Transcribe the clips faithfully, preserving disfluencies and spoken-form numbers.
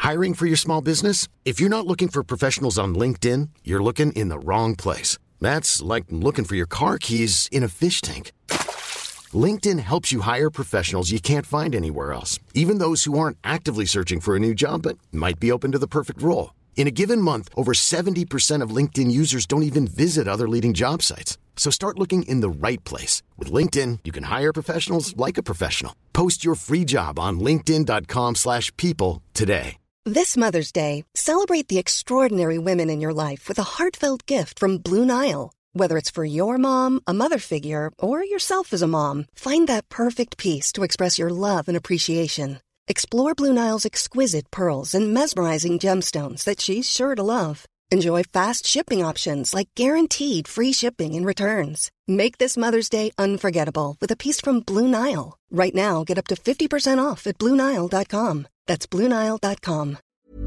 Hiring for your small business? If you're not looking for professionals on LinkedIn, you're looking in the wrong place. That's like looking for your car keys in a fish tank. LinkedIn helps you hire professionals you can't find anywhere else, even those who aren't actively searching for a new job but might be open to the perfect role. In a given month, over seventy percent of LinkedIn users don't even visit other leading job sites. So start looking in the right place. With LinkedIn, you can hire professionals like a professional. Post your free job on linkedin dot com slash people today. This Mother's Day, celebrate the extraordinary women in your life with a heartfelt gift from Blue Nile. Whether it's for your mom, a mother figure, or yourself as a mom, find that perfect piece to express your love and appreciation. Explore Blue Nile's exquisite pearls and mesmerizing gemstones that she's sure to love. Enjoy fast shipping options like guaranteed free shipping and returns. Make this Mother's Day unforgettable with a piece from Blue Nile. Right now, get up to fifty percent off at blue nile dot com. That's blue nile dot com.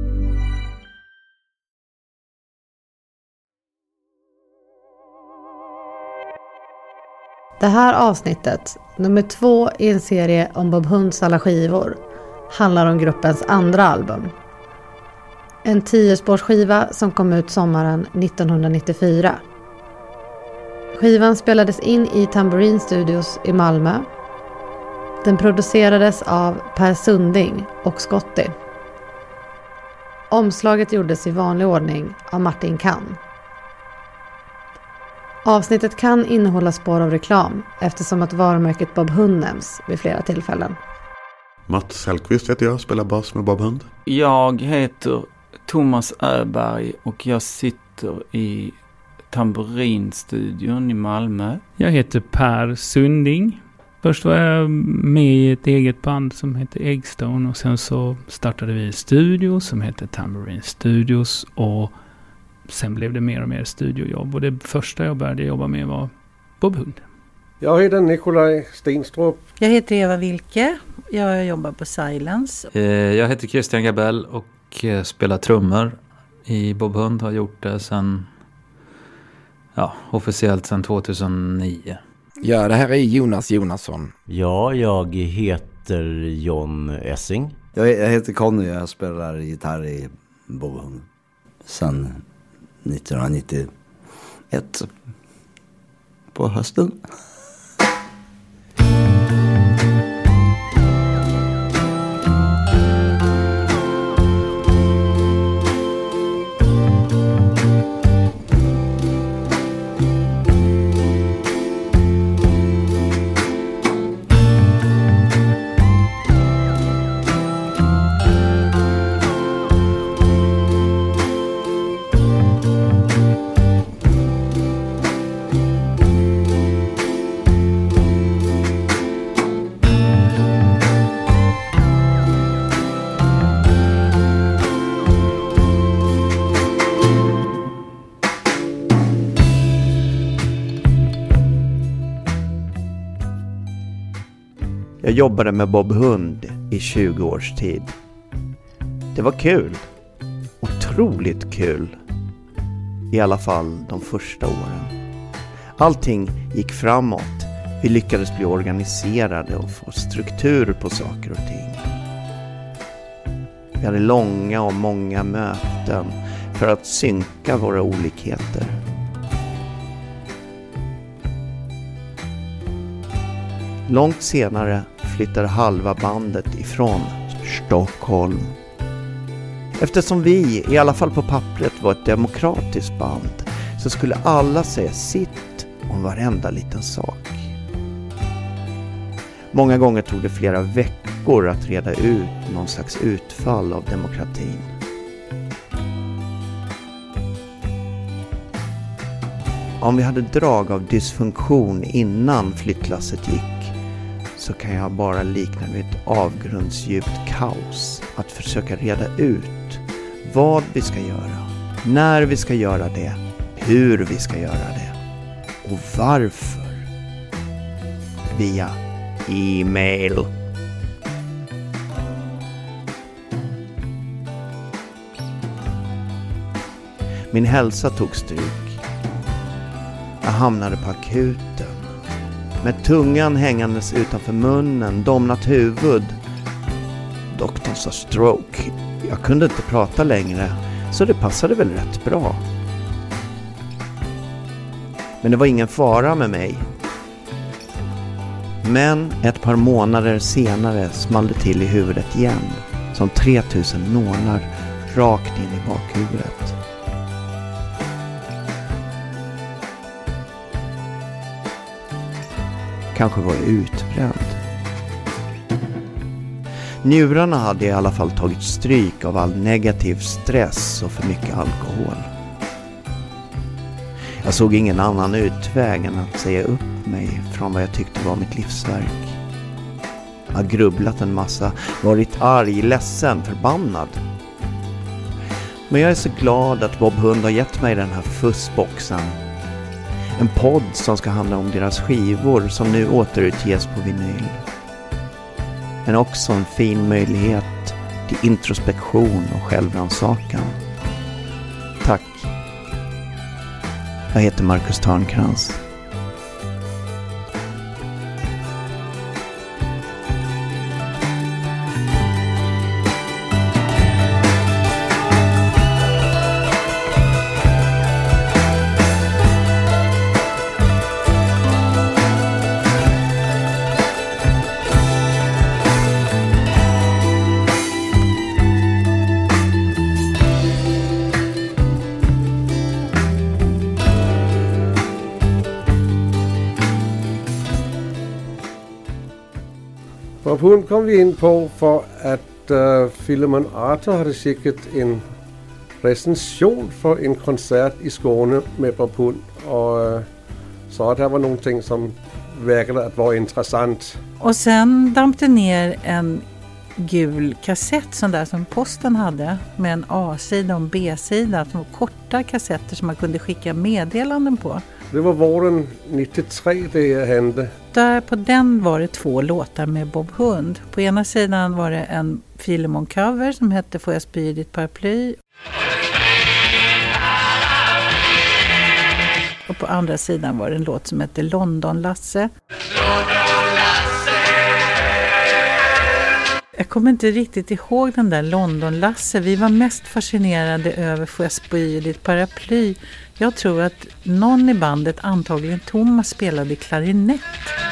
Det här avsnittet, nummer två i en serie om Bob Hunds alla skivor, handlar om gruppens andra album. En tiospårsskiva som kom ut sommaren nittonhundranittiofyra. Skivan spelades in i Tambourine Studios i Malmö. Den producerades av Per Sunding och Scotty. Omslaget gjordes i vanlig ordning av Martin Kahn. Avsnittet kan innehålla spår av reklam eftersom att varumärket Bob Hund nämns vid flera tillfällen. Mats Hellqvist heter jag, spelar bas med Bob Hund. Jag heter Thomas Öberg och jag sitter i Tambourine-studion i Malmö. Jag heter Per Sunding. Först var jag med i ett eget band som heter Eggstone och sen så startade vi en studio som heter Tambourine Studios och sen blev det mer och mer studiojobb och det första jag började jobba med var Bob Hund. Jag heter Nikolaj Stenstrup. Jag heter Eva Wilke. Jag jobbar på Silence. Jag heter Christian Gabell och spelar trummor i Bob Hund. Har gjort det sen, ja, officiellt sedan tjugohundranio. Ja, det här är Jonas Jonasson. Ja, jag heter John Essing. Jag, jag heter Conny, jag spelar gitarr i Bob Hund sen nittonhundranittioett på hösten. Jag jobbade med Bob Hund i tjugo års tid. Det var kul. Otroligt kul. I alla fall de första åren. Allting gick framåt. Vi lyckades bli organiserade och få struktur på saker och ting. Vi hade långa och många möten för att synka våra olikheter. Långt senare flyttade halva bandet ifrån Stockholm. Eftersom vi, i alla fall på pappret, var ett demokratiskt band så skulle alla säga sitt om varenda liten sak. Många gånger tog det flera veckor att reda ut någon slags utfall av demokratin. Om vi hade drag av dysfunktion innan flyttlasset gick så kan jag bara likna vid ett avgrundsdjupt kaos att försöka reda ut vad vi ska göra, när vi ska göra det, hur vi ska göra det och varför. Via e-mail. Min hälsa tog stryk. Jag hamnade på akuten. Med tungan hängandes utanför munnen, domnat huvud. Doktorn sa stroke. Jag kunde inte prata längre, så det passade väl rätt bra. Men det var ingen fara med mig. Men ett par månader senare small det till i huvudet igen, som tre tusen nålar rakt in i bakhuvudet. Kanske var jag utbränd. Njurarna hade i alla fall tagit stryk av all negativ stress och för mycket alkohol. Jag såg ingen annan utväg än att säga upp mig från vad jag tyckte var mitt livsverk. Jag har grubblat en massa, varit arg, ledsen, förbannad. Men jag är så glad att Bob Hund har gett mig den här fussboxen. En podd som ska handla om deras skivor som nu återutges på vinyl. Men också en fin möjlighet till introspektion och självrannsakan. Tack. Jag heter Marcus Törnkrans. Bob Hund kom vi in på för att uh, Philemon Arthur hade skickat en recension för en konsert i Skåne med Bob Hund och uh, sa att det var någonting som verkade att vara intressant. Och sen damp det ner en gul kassett sån där som posten hade med en A-sida och en B-sida, som var korta kassetter som man kunde skicka meddelanden på. Det var våren nittiotre det hände. Där på den var det två låtar med Bob Hund. På ena sidan var det en Philemon-cover som hette Får jag spy i ditt paraply. Och på andra sidan var det en låt som hette London Lasse. Jag kommer inte riktigt ihåg den där London Lasse. Vi var mest fascinerade över Får jag spy i ditt paraply. Jag tror att någon i bandet, antagligen Thomas, spelade klarinett.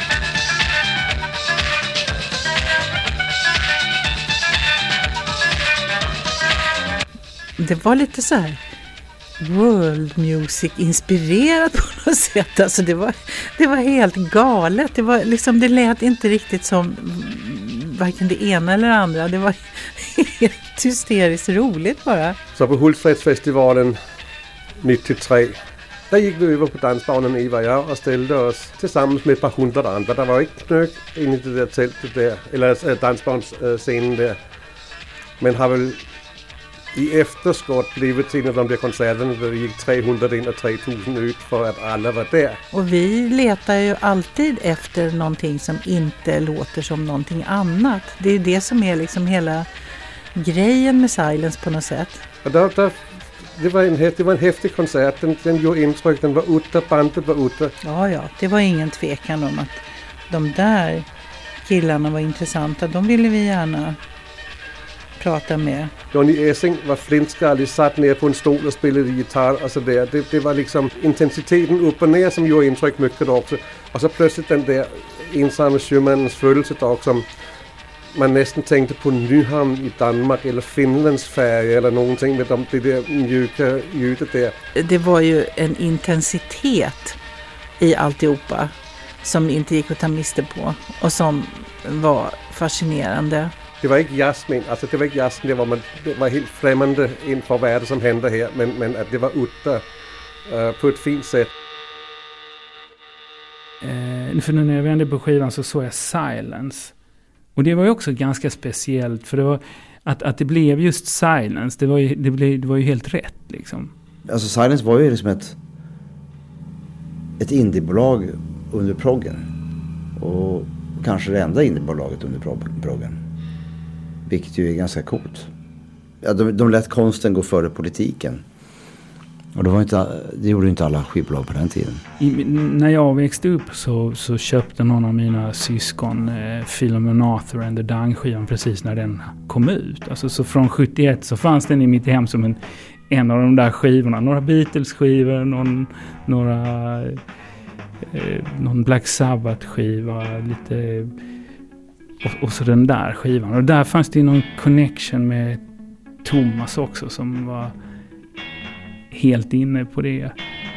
Det var lite så här world music inspirerat på något sätt. Alltså det var, det var helt galet. Det var liksom, det lät inte riktigt som varken det ena eller det andra. Det var helt hysteriskt roligt bara. Så på Hultsfredsfestivalen nittiotre, där gick vi över på dansbanan Eva och jag och ställde oss tillsammans med ett par hundra andra. Det var inte knök in i det där tältet där, eller dansbansscenen där. Men har väl i efterskott blivit till de där konserterna där det gick trehundra in och tre tusen ut för att alla var där. Och vi letar ju alltid efter någonting som inte låter som någonting annat. Det är ju det som är liksom hela grejen med Silence på något sätt. Och där, där, det, var en, det var en häftig konsert, den, den gjorde intryck, den var ute, bandet var ute. Ja, ja, det var ingen tvekan om att de där killarna var intressanta. De ville vi gärna prata med. Johnny Essing var flintskallig, satt ner på en stol och spelade gitarr och så där. Det, det var liksom intensiteten upp och ner som gjorde intryck mycket också. Och så plötsligt den där ensamma sjömannens födelsedag som man nästan tänkte på Nyhamn i Danmark eller Finlands färg eller någonting med de, det där mjuka ljudet där. Det var ju en intensitet i alltihopa som inte gick att ta miste på och som var fascinerande. Det var inte Jasmin, alltså det var inte Jasmin, det var, man, det var helt främmande inför vad det som hände här, men, men att det var ute uh, på ett fint sätt. Eh, för nu när jag vände på skivan så såg jag Silence. Och det var ju också ganska speciellt, för det var att, att det blev just Silence, det var ju, det blev, det var ju helt rätt liksom. Alltså Silence var ju liksom ett ett indiebolag under proggen. Och kanske det enda indiebolaget under proggen. Vilket ju är ganska coolt. Ja, de, de lät konsten gå före politiken. Och det, var inte, det gjorde inte alla skivbolag på den tiden. I, när jag växte upp så, så köpte någon av mina syskon eh, Philemon Arthur and the Dung-skivan precis när den kom ut. Alltså, så från sjuttioett så fanns den i mitt hem som en, en av de där skivorna. Några Beatles-skivor, någon, några, eh, någon Black Sabbath-skiva, lite, och, och så den där skivan. Och där fanns det någon connection med Thomas också som var helt inne på det.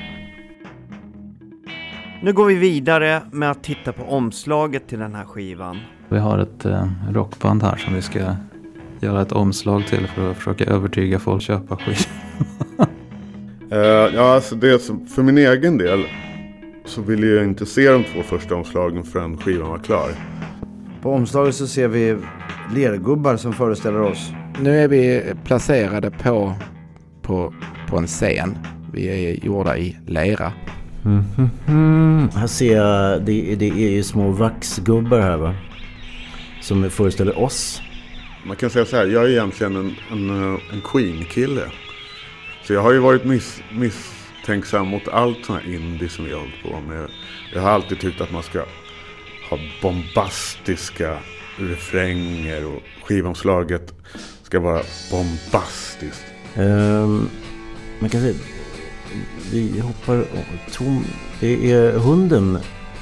Nu går vi vidare med att titta på omslaget till den här skivan. Vi har ett eh, rockband här som vi ska göra ett omslag till för att försöka övertyga folk att köpa skivan. uh, ja, alltså det som, för min egen del så vill jag inte se de två första omslagen förrän skivan var klar. På omslaget så ser vi lergubbar som föreställer oss. Nu är vi placerade på, på, på en scen. Vi är gjorda i lera. Mm, mm, mm. Här ser jag, det, det är ju små vaxgubbar här, va? Som föreställer oss. Man kan säga så här, jag är egentligen en, en, en Queen-kille. Så jag har ju varit miss, misstänksam mot allt sån här indie som jag har hållit på med. Jag har alltid tyckt att man ska ha bombastiska refränger och skivomslaget ska vara bombastiskt. Um, man kan säga, vi hoppar tom. Det är hunden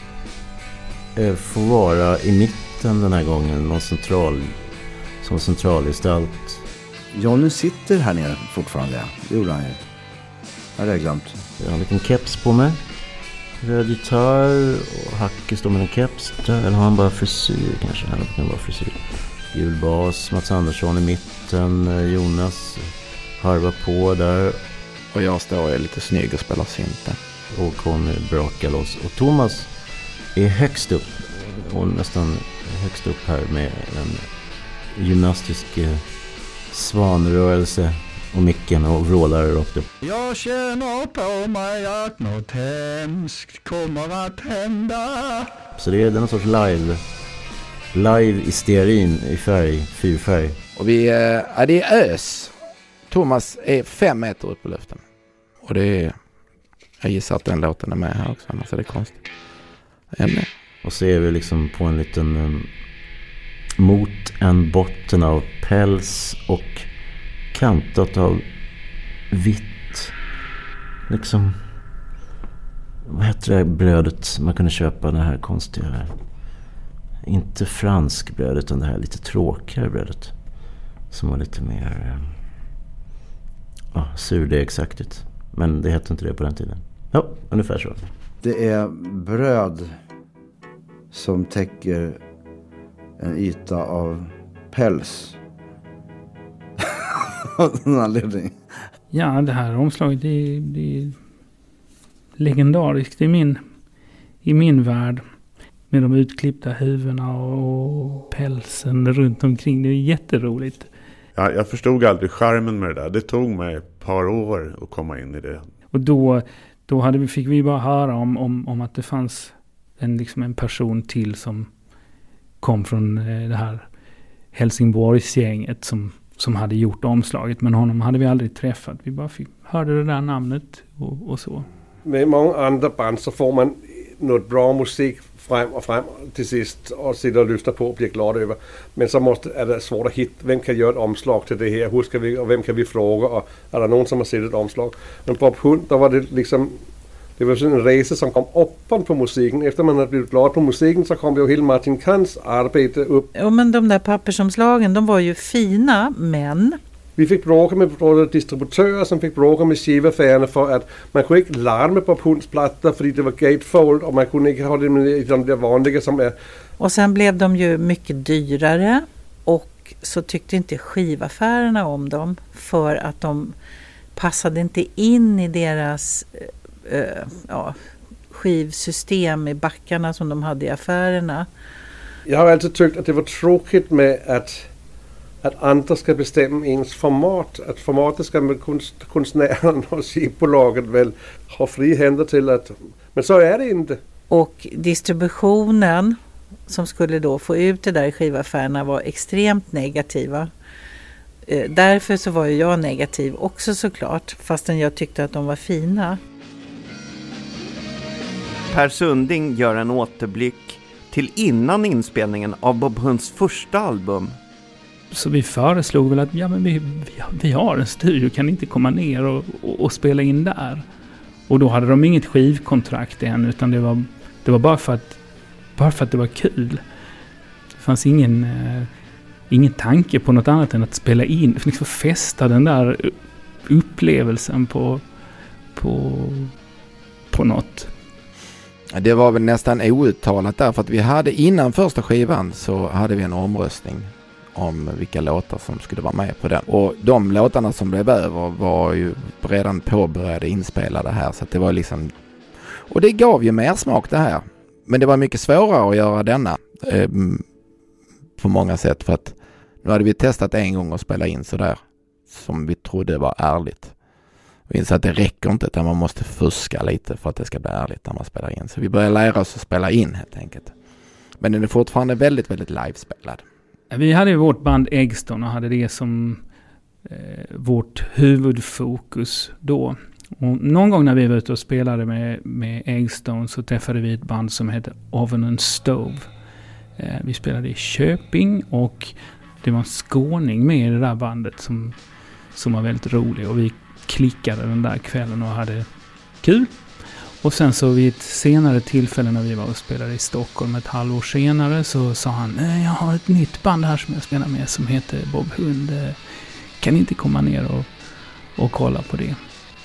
eh, får vara i mitten den här gången, någon central, som centralgestalt. Johnny sitter här nere fortfarande, det gjorde han ju. Jag hade glömt. Jag har en liten keps på mig. Röd gitarr och Hacke står med en keps där. Eller har han bara frisyr kanske? Han kan bara frisyr. Julbas, Mats Andersson i mitten, Jonas harvar på där. Och jag står och är lite snygg och spelar synten. Och Conny brakar loss. Och Thomas är högst upp. Och nästan högst upp här med en gymnastisk svanrörelse och micken och vrålar rakt upp. Jag känner på mig att något hemskt kommer att hända. Så det är den sorts live live i stearin i färg, fyrfärg. Och vi, ja, det är ös. Thomas är fem meter upp på luften. Och det är, jag gissar att den låten är med här också, annars är det konstigt. Ämne. Och så är vi liksom på en liten um, mot en botten av päls och kantat av vitt. Liksom, vad heter det brödet man kunde köpa, det här konstiga, inte fransk bröd utan det här lite tråkigare brödet som var lite mer ja, surdegsaktigt. Men det hette inte det på den tiden. Ja, ungefär så. Det är bröd som täcker en yta av päls. Av någon anledning. Ja, det här omslaget det är, det är legendariskt i min, i min värld. Med de utklippta huvudena och pälsen runt omkring. Det är jätteroligt. Ja, jag förstod aldrig charmen med det där. Det tog mig ett par år att komma in i det. Och då, då hade vi, fick vi bara höra om, om, om att det fanns en, liksom en person till som kom från det här Helsingborgsgänget som, som hade gjort omslaget. Men honom hade vi aldrig träffat. Vi bara fick, hörde det där namnet och, och så. Med många andra band så får man något bra musik fram och fram till sist och sitter och lyssnar på och blir glad över. Men så måste, är det svårt att hitta, vem kan göra ett omslag till det här? Hur ska vi, och vem kan vi fråga? Och är det någon som har sett ett omslag? Men Bob Hund, då var det liksom, det var en resa som kom upp på musiken. Efter man hade blivit glad på musiken så kom ju hela Martin Kans arbete upp. Ja, men de där pappersomslagen, de var ju fina, men... Vi fick bråka med distributörer som fick bråka med skivaffärerna för att man kunde inte larma på Hunds plattor för det var gatefold och man kunde inte ha det med de där vanliga som är... Och sen blev de ju mycket dyrare och så tyckte inte skivaffärerna om dem för att de passade inte in i deras äh, ja, skivsystem i backarna som de hade i affärerna. Jag har alltid tyckt att det var tråkigt med att att andra ska bestämma ens format. Att formatet ska med konst, konstnären och skivbolaget väl ha fri händer till att... Men så är det inte. Och distributionen som skulle då få ut det där i skivaffärerna var extremt negativa. Eh, därför så var ju jag negativ också såklart, fastän jag tyckte att de var fina. Per Sunding gör en återblick till innan inspelningen av Bob Hunds första album. Så vi föreslog väl att ja, men vi, vi, vi har en studio, kan inte komma ner och, och, och spela in där. Och då hade de inget skivkontrakt än, utan det var, det var bara, för att, bara för att det var kul. Det fanns ingen, eh, ingen tanke på något annat än att spela in, för liksom fästa den där upplevelsen på, på, på något. Det var väl nästan outtalat där, för att vi hade innan första skivan så hade vi en omröstning om vilka låtar som skulle vara med på den. Och de låtarna som blev över var ju redan påbörjade inspelade här, så att det var liksom, och det gav ju mer smak det här. Men det var mycket svårare att göra denna eh, på många sätt, för att nu hade vi testat en gång att spela in så där som vi trodde var ärligt. Vi insåg att det räcker inte, utan man måste fuska lite för att det ska bli ärligt när man spelar in. Så vi började lära oss att spela in helt enkelt. Men den är fortfarande väldigt, väldigt livespelad. Vi hade ju vårt band Eggstone och hade det som eh, vårt huvudfokus då. Och någon gång när vi var ute och spelade med, med Eggstone så träffade vi ett band som heter Oven and Stove. Eh, vi spelade i Köping och det var en skåning med i det där bandet som, som var väldigt rolig. Och vi klickade den där kvällen och hade kul. Och sen så vid ett senare tillfälle när vi var och spelade i Stockholm ett halvår senare så sa han, jag har ett nytt band här som jag spelar med som heter Bob Hund. Kan inte komma ner och, och kolla på det?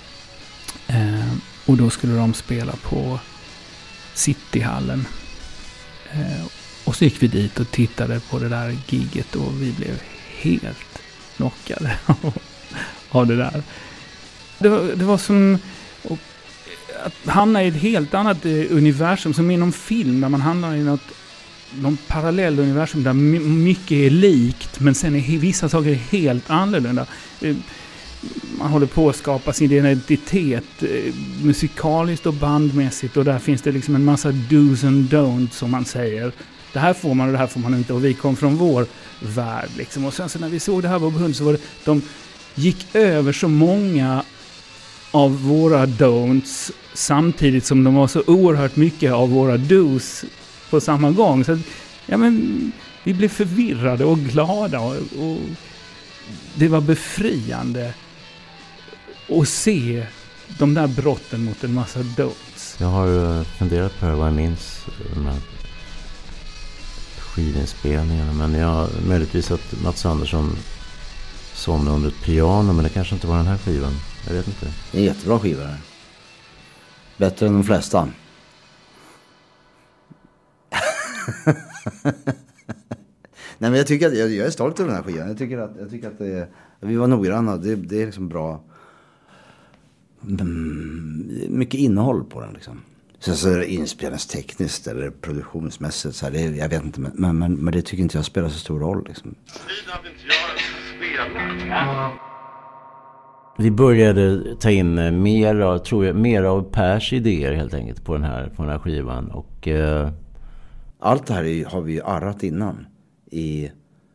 Eh, och då skulle de spela på Cityhallen. Eh, och så gick vi dit och tittade på det där giget och vi blev helt knockade av det där. Det var, det var som att hamna i ett helt annat universum, som inom film där man hamnar i något, någon parallell universum där mycket är likt men sen är vissa saker helt annorlunda. Man håller på att skapa sin identitet musikaliskt och bandmässigt, och där finns det liksom en massa do's and don'ts som man säger. Det här får man och det här får man inte, och vi kom från vår värld liksom. Och sen så när vi såg det här Bob Hund så var det, de gick över så många av våra don'ts samtidigt som de var så oerhört mycket av våra do's på samma gång. Så att, ja, men vi blev förvirrade och glada och, och det var befriande att se de där brotten mot en massa don'ts. Jag har funderat på vad jag minns de här skivinspelningarna, men jag möjligtvis att Mats Andersson somnade under ett piano, men det kanske inte var den här skivan. Jag vet inte. Det är en jättebra skiva. Bättre än de flesta. Nej, men jag tycker att jag, jag är stolt över den här skivan. Jag tycker att, jag tycker att det är, vi var noggranna. Det, det är liksom bra. Mycket innehåll på den liksom. Sen så är det inspelningstekniskt eller produktionsmässigt så här, det, jag vet inte, men, men, men det tycker inte jag spelar så stor roll liksom. Vi började ta in mer, tror jag, mer av Pers idéer helt enkelt på den här, på den här skivan. Och, eh... allt det här är, har vi ju arrat innan i,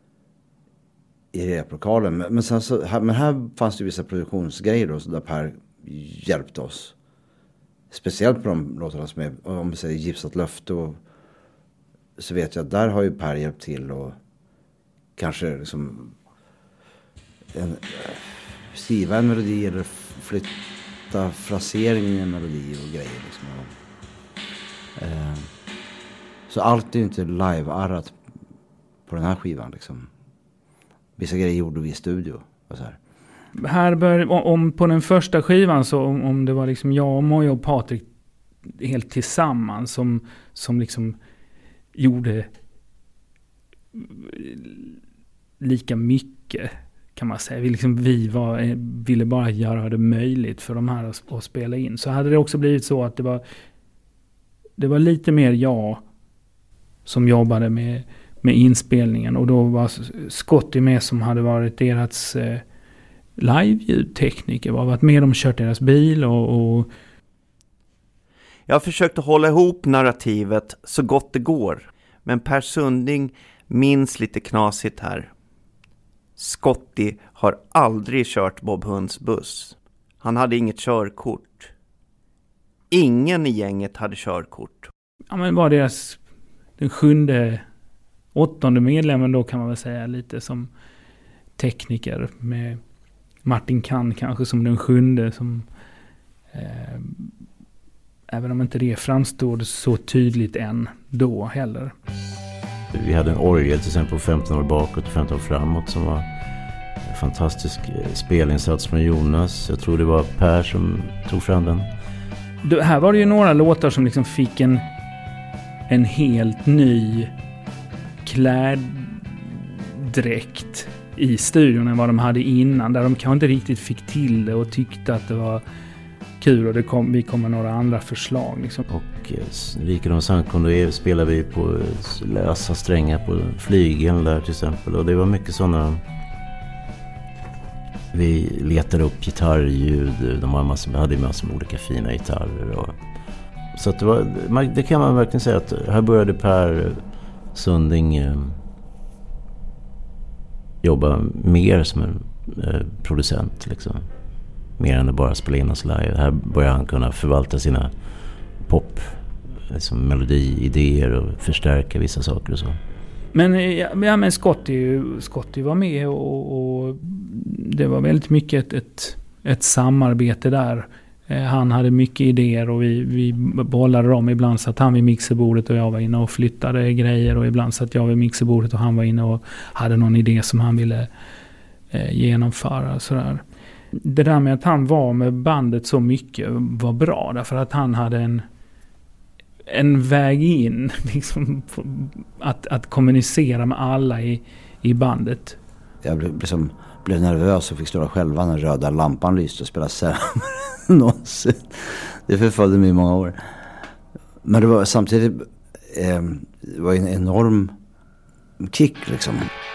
i replokalen. Men, men, sen så, här, men här fanns det vissa produktionsgrejer då, så där Per hjälpte oss. Speciellt på de låtarna som är, om vi säger Gipsat löfte, och så vet jag att där har ju Per hjälpt till och kanske liksom en, skriva en melodi eller flytta fraseringen i en melodi och grejer liksom. Eh, så allt är ju inte live-arrat på den här skivan liksom. Vissa grejer gjorde vi i studio och så här. Här bör, om på den första skivan så om, om det var liksom jag, Moja och Patrik helt tillsammans som, som liksom gjorde lika mycket kan man säga. Vi, liksom, vi var, ville bara göra det möjligt för de här att, att spela in. Så hade det också blivit så att det var det var lite mer jag som jobbade med, med inspelningen, och då var Scotty med som hade varit deras eh, live-ljudtekniker, var varit med, de kört deras bil och, och... Jag har försökt att hålla ihop narrativet så gott det går, men Per Sunding minns lite knasigt här. Scotty har aldrig kört Bob Hunds buss. Han hade inget körkort. Ingen i gänget hade körkort. Ja, men var deras den sjunde, åttonde medlemmen då, kan man väl säga, lite som tekniker, med Martin Kahn kanske som den sjunde, som eh, även om inte det framstod så tydligt än då heller. Vi hade en orgel till exempel på femton år bakåt och femton år framåt som var en fantastisk spelinsats från Jonas. Jag tror det var Per som tog fram den. Det, här var det ju några låtar som liksom fick en, en helt ny kläddräkt i studion än vad de hade innan. Där de kanske inte riktigt fick till det och tyckte att det var kul, och det kom, vi kom med några andra förslag. Liksom. Och Riken och Sankondo spelade vi på lösa strängar på flygeln där till exempel. Och det var mycket sådana... Vi letade upp gitarrljud. De hade massor, hade massor med olika fina gitarrer. Och, så att det, var, det kan man verkligen säga att här började Per Sunding eh, jobba mer som en eh, producent liksom. Mer än att bara spela in oss live. Här börjar han kunna förvalta sina pop liksom melodiidéer och förstärka vissa saker och så. Men, ja, men Scotty, Scotty var med och, och det var väldigt mycket ett, ett, ett samarbete där. Eh, han hade mycket idéer och vi, vi bollade dem. Ibland satt han vid mixerbordet och jag var inne och flyttade grejer, och ibland satt jag vid mixerbordet och han var inne och hade någon idé som han ville eh, genomföra. Sådär. Det där med att han var med bandet så mycket var bra, därför att han hade en en väg in liksom, att, att kommunicera med alla i, i bandet. Jag blev, liksom, blev nervös och fick stora själva när röda lampan lyste och spelade sämre någonsin. Det förföljde mig i många år. Men det var samtidigt eh, det var en enorm kick liksom.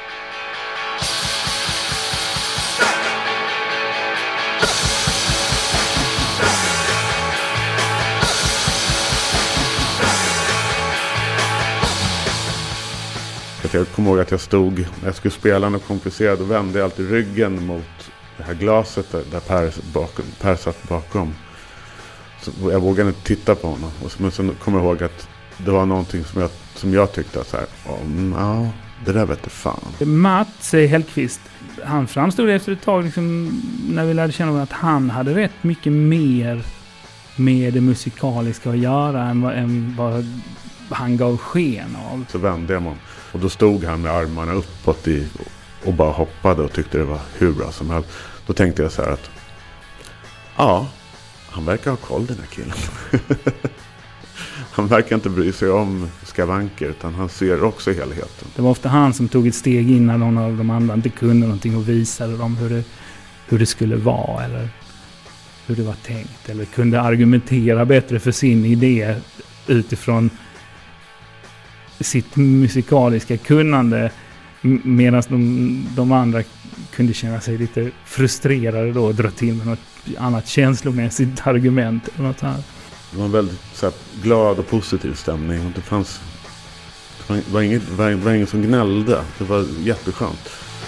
Jag kommer ihåg att jag stod, när jag skulle spela något komplicerat, och vände jag alltid ryggen mot det här glaset där, där Per, bakom, Per satt bakom. Så jag vågade inte titta på honom. Och så, men så kommer jag ihåg att det var någonting som jag, som jag tyckte att så här, oh, ja, det där vet du fan. Mats Hellqvist, han framstod efter ett tag liksom, när vi lärde känna honom, att han hade rätt mycket mer med det musikaliska att göra än vad, än vad han gav sken av. Så vände jag mig, och då stod han med armarna uppåt i, och bara hoppade och tyckte det var hur bra som helst. Då tänkte jag så här att ja, han verkar ha koll, den här killen. Han verkar inte bry sig om skavanker, utan han ser också helheten. Det var ofta han som tog ett steg in när någon av de andra inte kunde någonting och visade dem hur det, hur det skulle vara eller hur det var tänkt, eller kunde argumentera bättre för sin idé utifrån sitt musikaliska kunnande, medan de, de andra kunde känna sig lite frustrerade då och dra till med något annat känslomässigt argument eller något här. Det var en väldigt så här, glad och positiv stämning, och det fanns det var inget, var, var ingen som gnällde. Det var jätteskönt.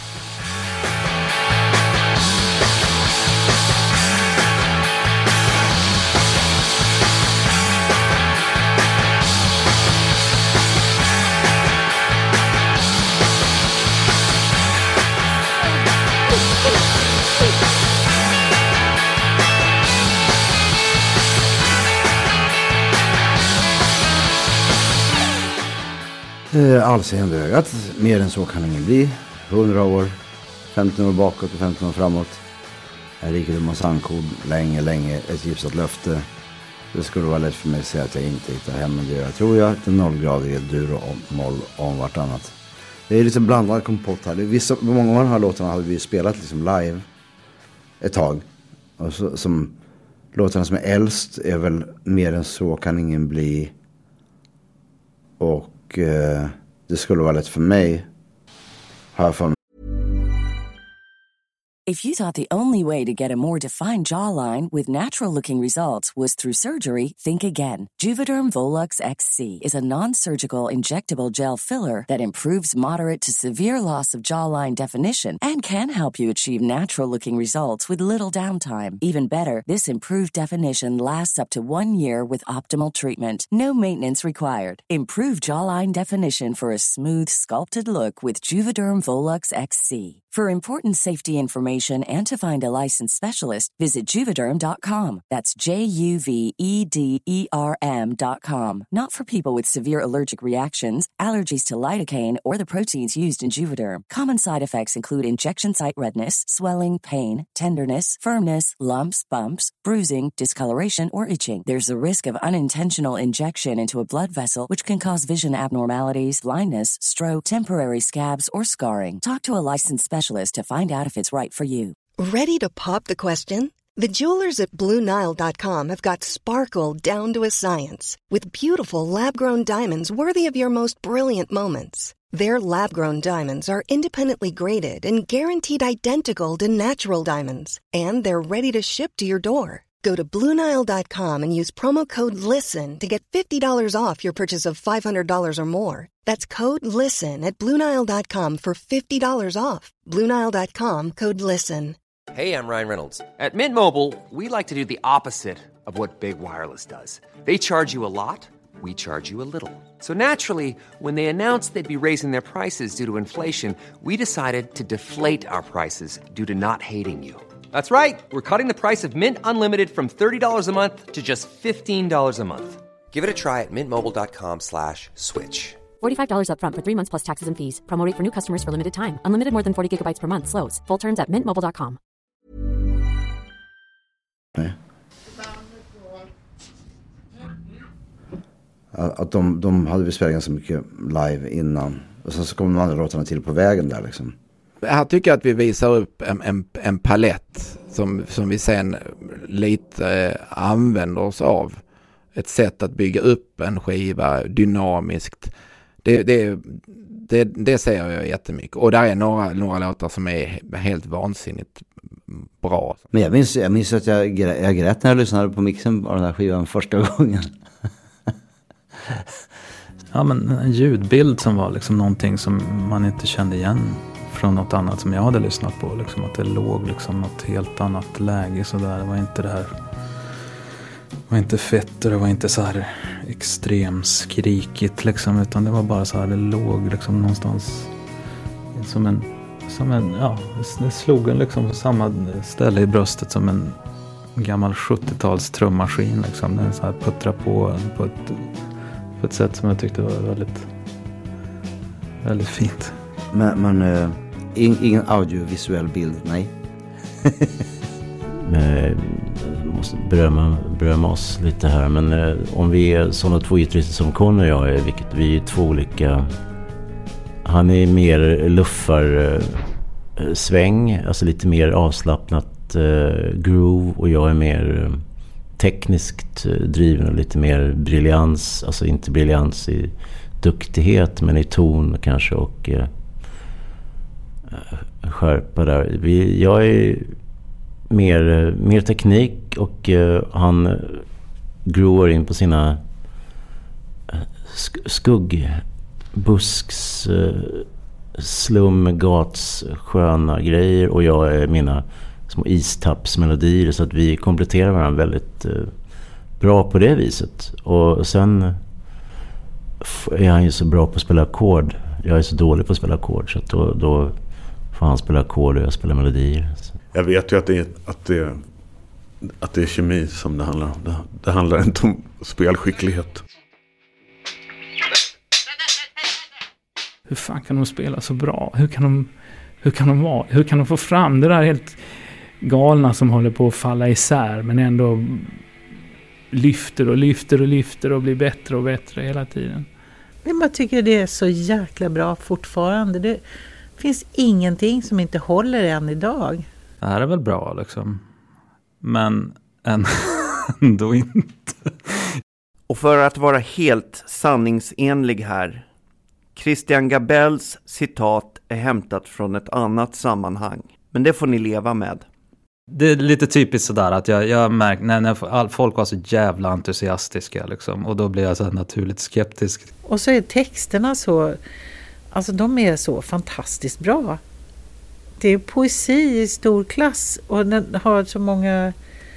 Allseende ögat, mer än så kan ingen bli. hundra år, femton år bakåt och femton år framåt. Är Rikedom och Sandkod länge, länge ett gipsat löfte. Det skulle vara lätt för mig att säga att jag inte hittar hem, men det jag tror jag. Den nollgradiga dur och moll om vartannat. Det är lite blandad kompott här. Det är vissa, många av de här låtarna hade vi spelat liksom live ett tag. Och så, som låtarna som är äldst är väl mer än så kan ingen bli. Och Och eh, det skulle vara lätt för mig. Har jag från If you thought the only way to get a more defined jawline with natural-looking results was through surgery, think again. Juvederm Volux X C is a non-surgical injectable gel filler that improves moderate to severe loss of jawline definition and can help you achieve natural-looking results with little downtime. Even better, this improved definition lasts up to one year with optimal treatment. No maintenance required. Improve jawline definition for a smooth, sculpted look with Juvederm Volux X C. For important safety information and to find a licensed specialist, visit Juvederm dot com. That's J U V E D E R M dot com. Not for people with severe allergic reactions, allergies to lidocaine, or the proteins used in Juvederm. Common side effects include injection site redness, swelling, pain, tenderness, firmness, lumps, bumps, bruising, discoloration, or itching. There's a risk of unintentional injection into a blood vessel, which can cause vision abnormalities, blindness, stroke, temporary scabs, or scarring. Talk to a licensed specialist to find out if it's right for you. Ready to pop the question? The jewelers at Blue Nile dot com have got sparkle down to a science with beautiful lab-grown diamonds worthy of your most brilliant moments. Their lab-grown diamonds are independently graded and guaranteed identical to natural diamonds, and they're ready to ship to your door. Go to Blue Nile dot com and use promo code LISTEN to get fifty dollars off your purchase of five hundred dollars or more. That's code LISTEN at Blue Nile dot com for fifty dollars off. Blue Nile dot com, code LISTEN. Hey, I'm Ryan Reynolds. At Mint Mobile, we like to do the opposite of what Big Wireless does. They charge you a lot, we charge you a little. So naturally, when they announced they'd be raising their prices due to inflation, we decided to deflate our prices due to not hating you. That's right. We're cutting the price of Mint Unlimited from thirty dollars a month to just fifteen dollars a month. Give it a try at mintmobile.com slash switch. forty-five dollars up front for three months plus taxes and fees. Promo rate for new customers for limited time. Unlimited more than forty gigabytes per month. Slows full terms at mint mobile dot com. Nej. Att de, de hade bespelat ganska mycket live innan. Och sen så kom de andra låtarna till på vägen där liksom. Här tycker jag att vi visar upp en, en, en palett som, som vi sen lite eh, använder oss av. Ett sätt att bygga upp en skiva dynamiskt. Det, det, det, det ser jag jättemycket. Och där är några, några låtar som är helt vansinnigt bra. Men jag minns, jag minns att jag, jag grät när jag lyssnade på mixen av den här skivan första gången. Ja, men en ljudbild som var liksom någonting som man inte kände igen från något annat som jag hade lyssnat på. Liksom att det låg liksom något helt annat läge sådär. Det var inte det här... Det var inte fett och det var inte så här extremt skrikigt liksom, utan det var bara så här, det låg liksom någonstans som en, som en, ja, det slog en liksom på samma ställe i bröstet som en gammal sjuttio-tals trummaskin liksom. Den så här puttrar på på ett, på ett sätt som jag tyckte var väldigt, väldigt fint. Men, men uh, ingen audiovisuell bild, nej. Men, måste berömma, berömma oss lite här, men eh, om vi är sådana två gitarrister som Conny och jag är, vilket vi är två olika, han är mer luffar eh, sväng, alltså lite mer avslappnat eh, groove, och jag är mer eh, tekniskt eh, driven och lite mer briljans, alltså inte briljans i duktighet men i ton kanske, och eh, skärpa där. Vi, jag är mer, mer teknik, och uh, han gror in på sina sk- skuggbusks uh, slumgats sköna grejer, och jag är mina små istappsmelodier, så att vi kompletterar varandra väldigt uh, bra på det viset. Och sen är han ju så bra på att spela ackord. Jag är så dålig på att spela ackord, så att då, då får han spela ackord och jag spelar melodier. Jag vet ju att det är, att det, att det är kemi som det handlar om. Det, det handlar inte om spelskicklighet. Hur fan kan de spela så bra? Hur kan de, hur kan de vara? Hur kan de få fram det där helt galna som håller på att falla isär, men ändå lyfter och lyfter och lyfter och blir bättre och bättre hela tiden? Men man tycker det är så jäkla bra fortfarande. Det finns ingenting som inte håller än idag. Det här är väl bra liksom. Men ändå inte. Och för att vara helt sanningsenlig här, Christian Gabels citat är hämtat från ett annat sammanhang. Men det får ni leva med. Det är lite typiskt sådär att jag, jag märker när, när all, folk var så jävla entusiastiska liksom, och då blir jag så naturligt skeptisk. Och så är texterna så, alltså de är så fantastiskt bra. Det är poesi i stor klass och den har så många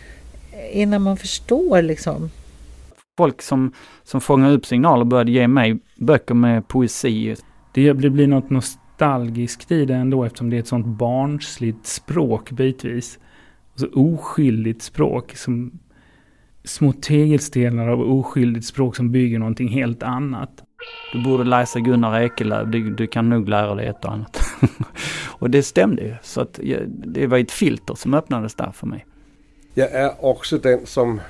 innan man förstår liksom. Folk som, som fångar upp signaler började ge mig böcker med poesi. Det blir något nostalgiskt i det ändå eftersom det är ett sånt barnsligt språk bitvis. Så oskyldigt språk som små tegelstenar av oskyldigt språk som bygger någonting helt annat. Du borde läsa Gunnar Ekelöf, du, du kan nog lära dig ett och annat. Och det stämde ju, så att jag, det var ett filter som öppnades där för mig. Jag är också den som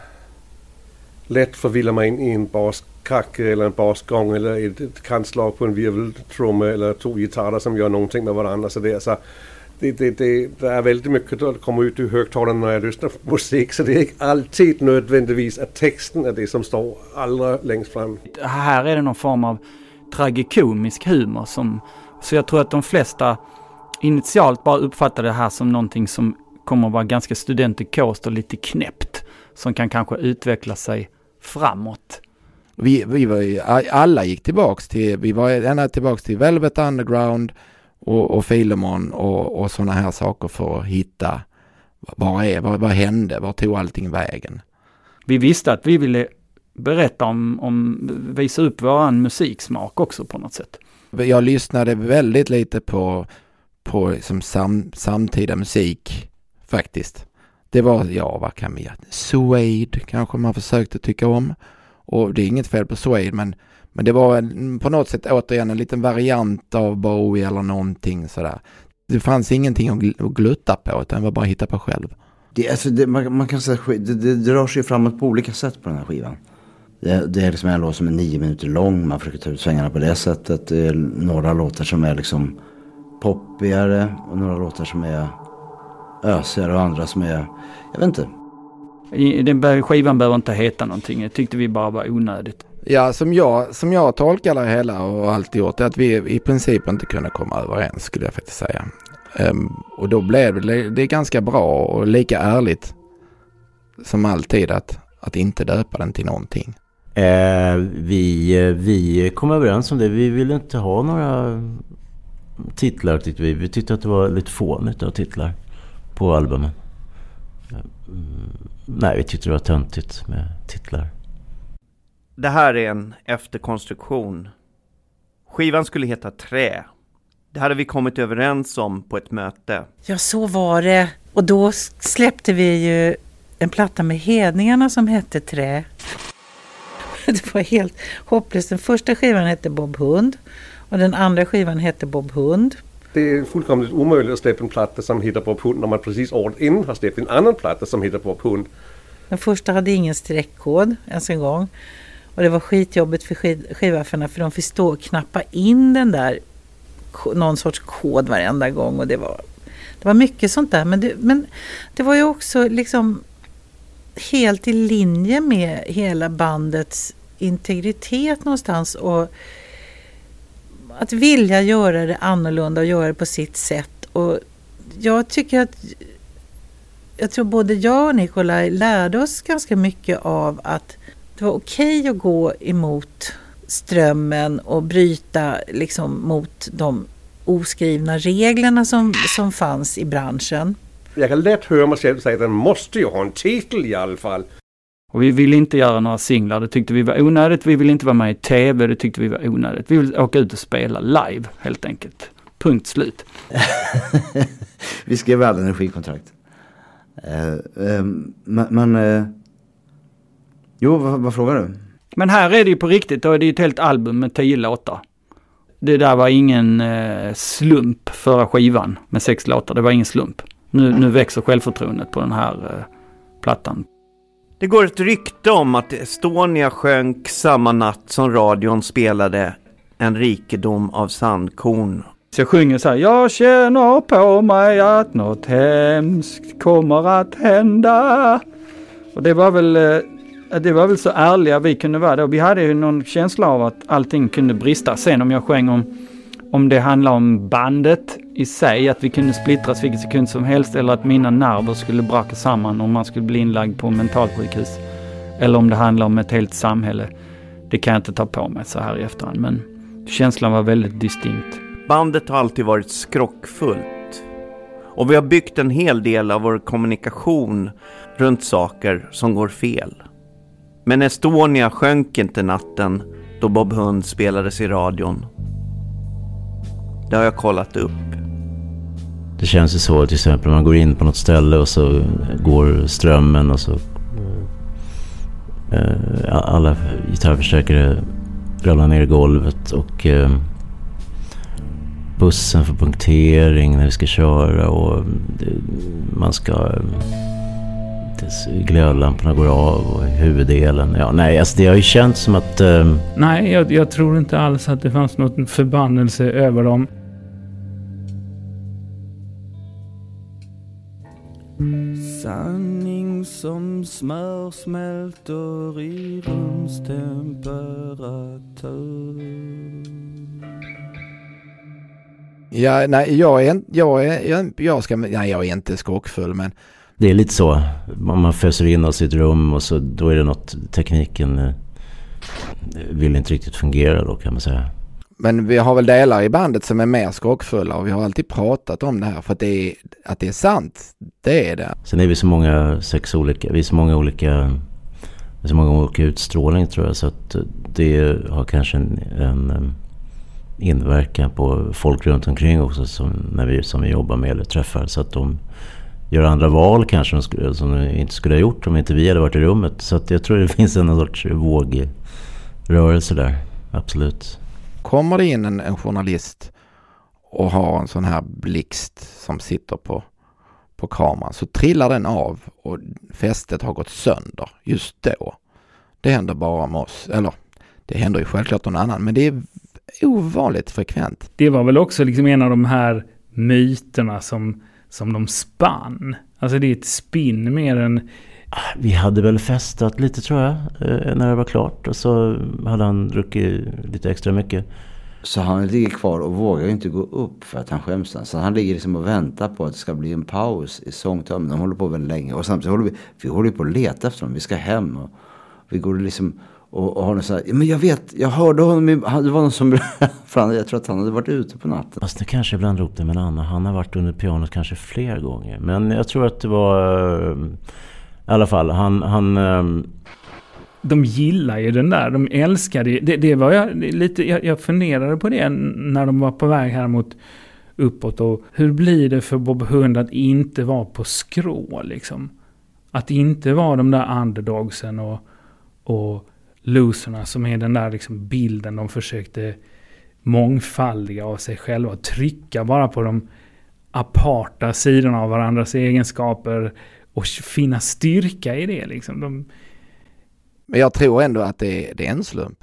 lätt förvillar mig in i en baskacke eller en basgång eller ett, ett kantslag på en virveltromme eller två gitarrer som gör någonting med varandra. Så det är så Det, det, det, det är väldigt mycket att komma ut ur högtalarna när jag lyssnar på musik, så det är inte alltid nödvändigtvis att texten är det som står allra längst fram. Här är det någon form av tragikomisk humor som, så jag tror att de flesta initialt bara uppfattar det här som någonting som kommer att vara ganska studentikost och lite knäppt, som kan kanske utveckla sig framåt. Vi, vi var ju, alla gick tillbaks till, vi var ända tillbaks till Velvet Underground och, och Filemon och, och sådana här saker för att hitta vad är, vad, vad hände, vad tog allting vägen. Vi visste att vi ville berätta om, om visa upp vår musiksmak också på något sätt. Jag lyssnade väldigt lite på, på liksom sam, samtida musik faktiskt. Det var, ja vad kan vi göra? Suede kanske man försökte tycka om. Och det är inget fel på Suede, men, men det var en, på något sätt återigen en liten variant av Bowie eller någonting sådär. Det fanns ingenting att, gl- att glutta på, utan det var bara att hitta på själv. Det, alltså, det, man, man kan säga det, det, det rör sig framåt på olika sätt på den här skivan. Det, det är liksom en låt som är nio minuter lång, man försöker ta ut svängarna på det sättet. Det är några låtar som är liksom poppigare och några låtar som är ösigare och andra som är, jag vet inte. I, den skivan behöver inte heta någonting. Jag tyckte vi bara var onödigt. Ja, som jag, som jag tolkar det hela och alltid gjort är att vi i princip inte kunde komma överens, skulle jag faktiskt säga. Um, och då blev det, det är ganska bra och lika ärligt som alltid att, att inte döpa den till någonting. Eh, vi, vi kom överens om det. Vi ville inte ha några titlar, tyckte vi. Vi tyckte att det var lite fånigt av titlar på albumen. Mm, nej, vi tyckte det var töntigt med titlar. Det här är en efterkonstruktion. Skivan skulle heta Trä. Det hade vi kommit överens om på ett möte. Ja, så var det. Och då släppte vi ju en platta med hedningarna som hette Trä. Det var helt hopplöst. Den första skivan hette Bob Hund och den andra skivan hette Bob Hund. Det är fullkomligt omöjligt att släppa en platta som heter Bob Hund när man precis året innan har släppt en annan platta som heter Bob Hund. Den första hade ingen streckkod ens en gång. Och det var skitjobbigt för skiv- skivafferna för de fick stå och knappa in den där någon sorts kod varenda gång. Och det var, det var mycket sånt där. Men det, men det var ju också liksom helt i linje med hela bandets integritet någonstans. Och att vilja göra det annorlunda och göra det på sitt sätt. Och jag tycker att jag tror både jag och Nikolaj lärde oss ganska mycket av att det var okej att gå emot strömmen och bryta liksom mot de oskrivna reglerna som, som fanns i branschen. Jag kan lätt höra mig själv säga att den måste ju ha en titel i alla fall. Och vi ville inte göra några singlar, det tyckte vi var onödigt. Vi ville inte vara med i tv, det tyckte vi var onödigt. Vi ville åka ut och spela live, helt enkelt. Punkt slut. Vi skrev aldrig en energikontrakt. Uh, uh, men... Uh, jo, vad, vad frågar du? Men här är det ju på riktigt, då är det ju ett helt album med tio låtar. Det där var ingen uh, slump förra skivan med sex låtar, det var ingen slump. Nu, nu växer självförtroendet på den här uh, plattan. Det går ett rykte om att Estonia sjönk samma natt som radion spelade En rikedom av sandkorn. Så jag sjunger så här: jag känner på mig att något hemskt kommer att hända. Och det var väl, det var väl så ärliga vi kunde vara då. Vi hade ju någon känsla av att allting kunde brista. Sen om jag sjöng om Om det handlar om bandet i sig, att vi kunde splittras vilken sekund som helst, eller att mina nerver skulle braka samman om man skulle bli inlagd på mentalsjukhus. Eller om det handlar om ett helt samhälle. Det kan jag inte ta på mig så här i efterhand, men känslan var väldigt distinkt. Bandet har alltid varit skrockfullt. Och vi har byggt en hel del av vår kommunikation runt saker som går fel. Men Estonia sjönk inte natten då Bob Hund spelades i radion. Det har jag kollat upp. Det känns ju så, till exempel man går in på något ställe och så går strömmen och så eh, alla gitarrförstärkare ramlar ner i golvet och eh, bussen för punktering när vi ska köra och det, man ska glödlamporna går av och huvuddelen. Ja, nej, alltså det har ju känts som att eh, nej, jag, jag tror inte alls att det fanns någon förbannelse över dem. Sanning som smör smälter i rumstemperatur. Ja, nej, jag är, jag är, jag, jag ska, nej, jag är inte skrockfull, men det är lite så. Man föser in oss i ett rum och så då är det något, tekniken eh, vill inte riktigt fungera då, kan man säga. Men vi har väl delar i bandet som är mer skrockfulla och vi har alltid pratat om det här för att det är, att det är sant. Det är det. Sen är vi så många sex olika, vi är så många olika, så många olika utstrålning tror jag, så att det har kanske en, en inverkan på folk runt omkring också som, när vi, som vi jobbar med eller träffar, så att de gör andra val kanske de skulle, som de inte skulle ha gjort om inte vi hade varit i rummet. Så att jag tror det finns en sorts vågrörelse där, absolut. Kommer det in en, en journalist och har en sån här blixt som sitter på, på kameran, så trillar den av och fästet har gått sönder just då. Det händer bara med oss, eller det händer ju självklart någon annan, men det är ovanligt frekvent. Det var väl också liksom en av de här myterna som, som de spann. Alltså det är ett spinn mer än... Vi hade väl festat lite tror jag när det var klart, och så hade han druckit lite extra mycket. Så han ligger kvar och vågar inte gå upp för att han skäms. Så han ligger liksom och väntar på att det ska bli en paus i sångtömmen. De håller på väldigt länge och samtidigt håller vi, vi håller på att leta efter dem. Vi ska hem och vi går liksom och, och har något så här, men jag vet, jag hörde honom, det var någon som för jag tror att han hade varit ute på natten. Fast det kanske ibland ropade med en annan. Han har varit under pianot kanske fler gånger. Men jag tror att det var... I alla fall, han... han um... De gillar ju den där, de älskar det. Det, det var jag lite... Jag, jag funderade på det när de var på väg här mot uppåt. Och hur blir det för Bob Hund att inte vara på skrå, liksom? Att inte vara de där underdogsen och, och loserna som är den där liksom bilden de försökte mångfaldiga av sig själva. Trycka bara på de aparta sidorna av varandras egenskaper och finna styrka i det liksom. De... Men jag tror ändå att det är, det är en slump.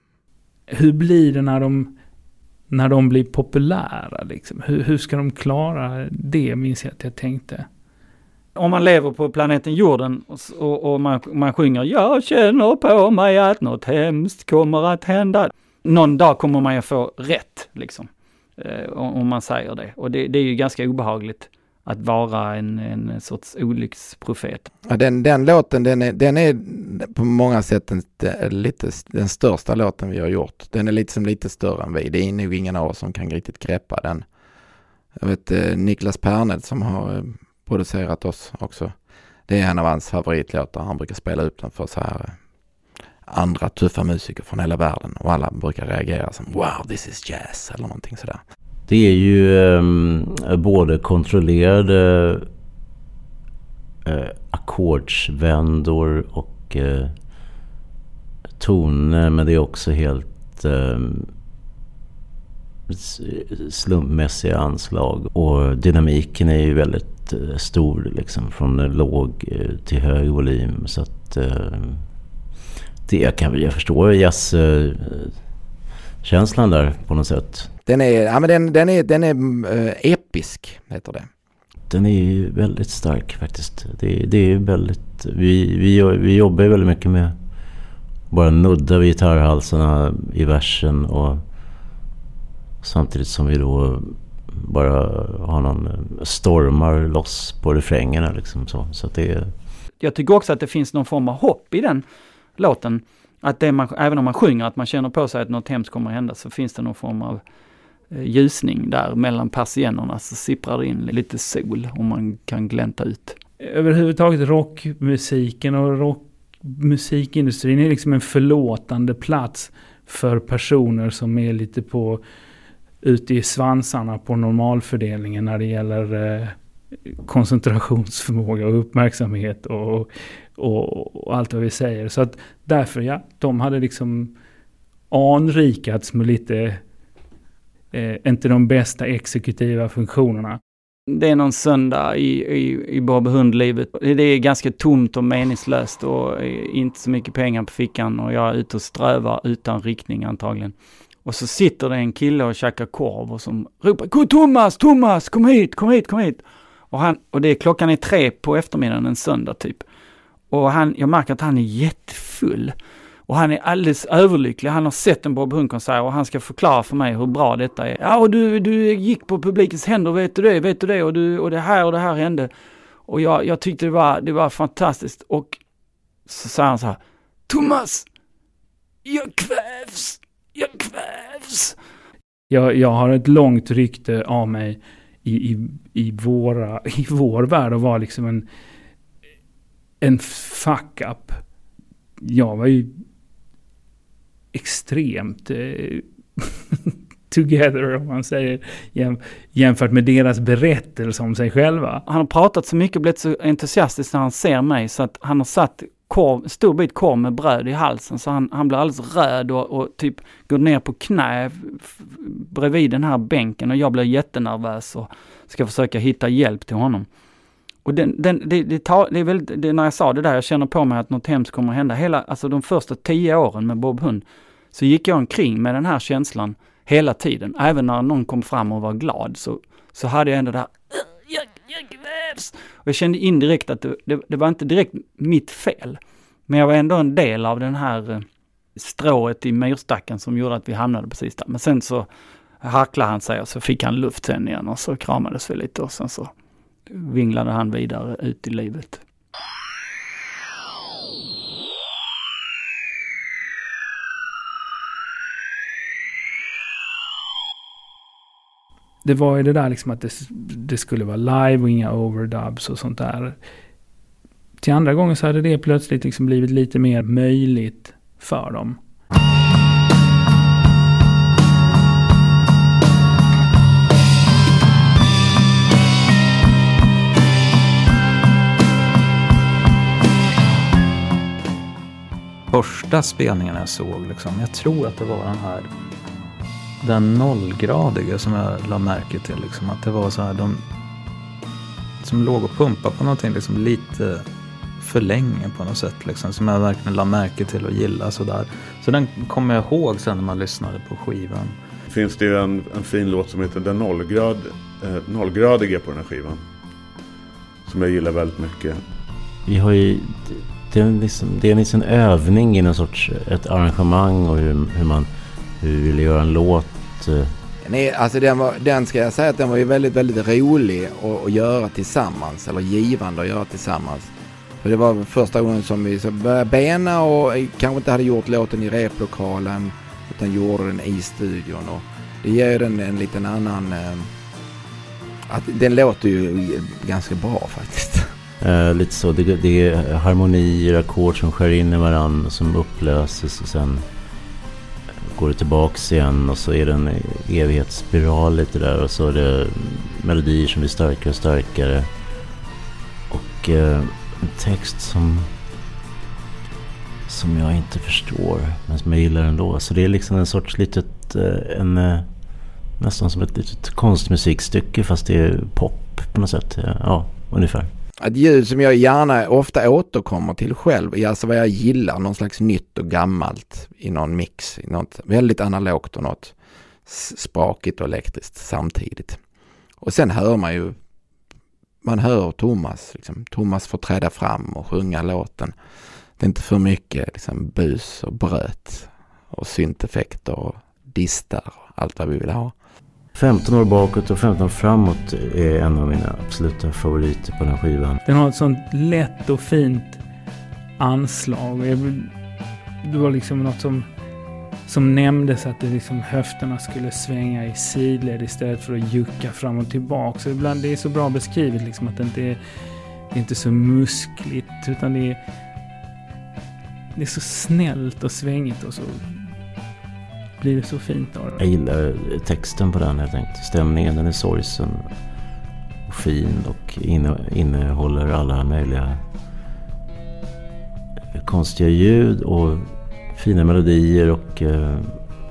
Hur blir det när de när de blir populära liksom? Hur, hur ska de klara det, minns jag att jag tänkte. Om man lever på planeten jorden och, och, och man, man sjunger jag känner på mig att något hemskt kommer att hända. Någon dag kommer man ju få rätt liksom. Eh, om man säger det. Och det, det är ju ganska obehagligt att vara en, en sorts olycksprofet. Ja, den, den låten, den är, den är på många sätt en, lite, den största låten vi har gjort. Den är lite som lite större än vi. Det är nog ingen av oss som kan riktigt greppa den. Jag vet eh, Niklas Perned som har eh, producerat oss också. Det är en av hans favoritlåtar. Han brukar spela upp den för så här eh, andra tuffa musiker från hela världen. Och alla brukar reagera som wow, this is jazz eller någonting sådär. Det är ju eh, både kontrollerade eh, ackordsvändor och eh, toner, men det är också helt eh, slumpmässiga anslag. Och dynamiken är ju väldigt eh, stor liksom, från låg eh, till hög volym. Så att eh, det kan jag förstå jazz eh, känslan där på något sätt. Den är, ja, men den, den är, den är uh, episk, heter det. Den är ju väldigt stark faktiskt. Det, det är väldigt, vi, vi, vi jobbar ju väldigt mycket med bara nudda vid gitarrhalsarna i versen och Samtidigt som vi då bara har någon stormar loss på refrängerna liksom så. Så att det är... Jag tycker också att det finns någon form av hopp i den låten. Att det man, även om man sjunger att man känner på sig att något hemskt kommer att hända, så finns det någon form av eh, ljusning där mellan persiennerna, så sipprar det in lite sol och man kan glänta ut. Överhuvudtaget rockmusiken och rockmusikindustrin är liksom en förlåtande plats för personer som är lite på ute i svansarna på normalfördelningen när det gäller eh, koncentrationsförmåga och uppmärksamhet och, och, och allt vad vi säger. Så att därför, ja, de hade liksom anrikats med lite eh, inte de bästa exekutiva funktionerna. Det är någon söndag i, i, i Bob Hund-livet. Det är ganska tomt och meningslöst och inte så mycket pengar på fickan och jag är ute och strövar utan riktning antagligen. Och så sitter det en kille och käkar korv och som ropar Thomas, Thomas, kom hit, kom hit, kom hit. Och, han, och det är klockan är tre på eftermiddagen en söndag typ. Och han, jag märker att han är jättefull. Och han är alldeles överlycklig. Han har sett en Bob Hund-konsert och han ska förklara för mig hur bra detta är. Ja, och du, du gick på publikens händer, vet du det, vet du det. Och, du, och det här och det här hände. Och jag, jag tyckte det var, det var fantastiskt. Och så sa han så här, Thomas, jag kvävs, jag kvävs. Jag, jag har ett långt rykte av mig i, i, i, våra, i vår värld och var liksom en, en fuck-up. Jag var ju extremt eh, together om man säger jäm, jämfört med deras berättelse om sig själva. Han har pratat så mycket och blivit så entusiastisk när han ser mig så att han har satt korv, stor bit korv med bröd i halsen så han, han blir alldeles röd och, och typ går ner på knä f- bredvid den här bänken och jag blir jättenervös och ska försöka hitta hjälp till honom. Och den, den, det, det, tar, det är väl det, när jag sa det där, jag känner på mig att något hemskt kommer att hända. Hela, alltså de första tio åren med Bob Hund så gick jag omkring med den här känslan hela tiden. Även när någon kom fram och var glad så, så hade jag ändå det här jag, jag kvävs. Och jag kände indirekt att det, det, det var inte direkt mitt fel. Men jag var ändå en del av den här strået i myrstacken som gjorde att vi hamnade precis där. Men sen så harklade han sig och så fick han luft sen igen och så kramades vi lite och sen så vinglade han vidare ut i livet. Det var ju det där liksom att det, det skulle vara live och inga overdubs och sånt där. Till andra gånger så hade det plötsligt liksom blivit lite mer möjligt för dem. Första spelningen jag såg liksom, jag tror att det var den här den nollgradiga som jag la märke till liksom, att det var så här de som låg och pumpade på någonting liksom lite för länge på något sätt liksom, som jag verkligen la märke till och gilla så där. Så den kommer jag ihåg sen när man lyssnade på skivan. Finns det ju en, en fin låt som heter Den nollgrad, eh, nollgradiga på den här skivan som jag gillar väldigt mycket. Vi har ju det är liksom, det är en liksom övning i någon sorts ett arrangemang och hur, hur man hur vi vill göra en låt. Nej, alltså den, var, den ska jag säga att den var ju väldigt, väldigt rolig att, att göra tillsammans, eller givande att göra tillsammans. För det var första gången som vi så började bena och kanske inte hade gjort låten i replokalen utan gjorde den i studion och det ger den en liten annan eh, att den låter ju ganska bra faktiskt. Uh, lite så, det, det är harmonier, ackord som skär in i varandra som upplöses och sen går det tillbaks igen och så är det en evighetsspiral lite där och så är det melodier som blir starkare och starkare och uh, en text som som jag inte förstår men som jag gillar ändå, så det är liksom en sorts litet uh, en uh, nästan som ett litet konstmusikstycke fast det är pop på något sätt, ja, ungefär. Ett ljud som jag gärna ofta återkommer till själv är alltså vad jag gillar, någon slags nytt och gammalt i någon mix, i något väldigt analogt och något sprakigt och elektriskt samtidigt. Och sen hör man ju, man hör Thomas, liksom, Thomas får träda fram och sjunga låten. Det är inte för mycket liksom, bus och bröt och synteffekter och distar och allt vad vi vill ha. femton år bakåt och femton år framåt är en av mina absoluta favoriter på den här skivan. Den har ett sånt lätt och fint anslag. Det var liksom något som, som nämndes att det liksom höfterna skulle svänga i sidled istället för att jucka fram och tillbaka. Så ibland det är så bra beskrivet liksom att det inte är, det är inte så muskligt utan det är, det är så snällt och svängigt och så blir det så fint av det. Jag gillar texten på den, jag tänkte. Stämningen, den är sorgsen och fin och inne, innehåller alla möjliga konstiga ljud och fina melodier och eh,